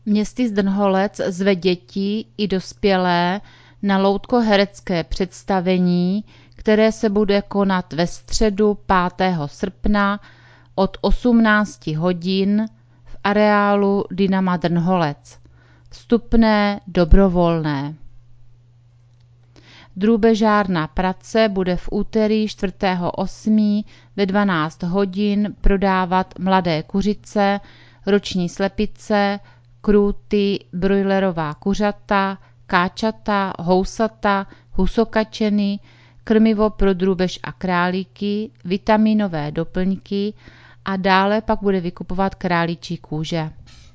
Městys Drnholec zve děti i dospělé na loutkoherecké představení, které se bude konat ve středu 5. srpna od 18 hodin v areálu Dynama Drnholec. Vstupné dobrovolné. Drůbežárna Prace bude v úterý 4.8. ve 12 hodin prodávat mladé kuřice, roční slepice, krůty, brojlerová kuřata, káčata, housata, husokačeny, krmivo pro drůbež a králíky, vitaminové doplňky a dále pak bude vykupovat králíčí kůže.